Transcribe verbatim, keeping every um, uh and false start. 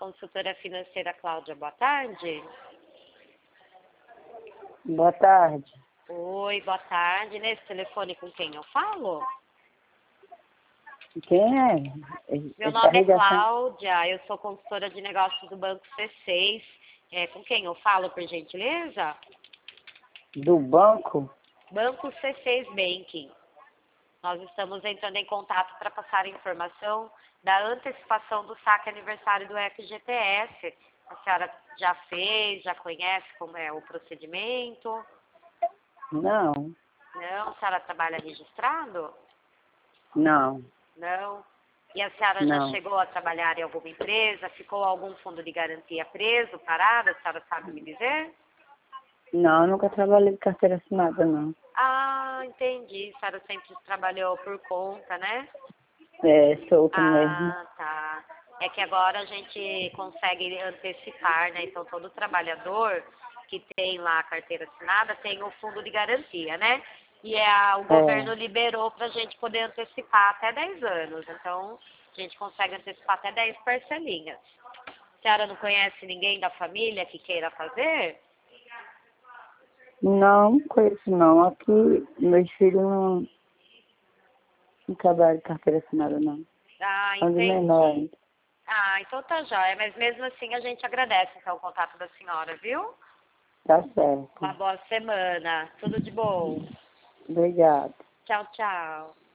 consultora financeira Cláudia, boa tarde. Boa tarde. Oi, boa tarde. Nesse telefone com quem eu falo? Quem é? Meu Essa nome é ligação Cláudia, eu sou consultora de negócios do Banco C seis. É, com quem eu falo, por gentileza? do banco? Banco C seis Banking. Nós estamos entrando em contato para passar a informação da antecipação do saque aniversário do F G T S. A senhora já fez, já conhece como é o procedimento? Não, Não? A senhora trabalha registrado? não, Não. E a senhora já não. chegou a trabalhar em alguma empresa? Ficou algum fundo de garantia preso, parado? A senhora sabe me dizer? Não, eu nunca trabalhei de carteira assinada, não. Ah, entendi. A senhora sempre trabalhou por conta, né? É, solto mesmo. Ah, tá. É que agora a gente consegue antecipar, né? Então, todo trabalhador que tem lá a carteira assinada tem o fundo de garantia, né? E é a, o governo É. liberou para a gente poder antecipar até dez anos. Então, a gente consegue antecipar até dez parcelinhas. A senhora não conhece ninguém da família que queira fazer? Não conheço, não. Aqui, meus filhos não, não trabalham de carteira assinada, não. Ah, São de menor entendi. ainda. Ah, então tá jóia. Mas mesmo assim a gente agradece então, o contato da senhora, viu? Tá Uma certo. boa semana. Tudo de bom. Obrigada. Tchau, tchau.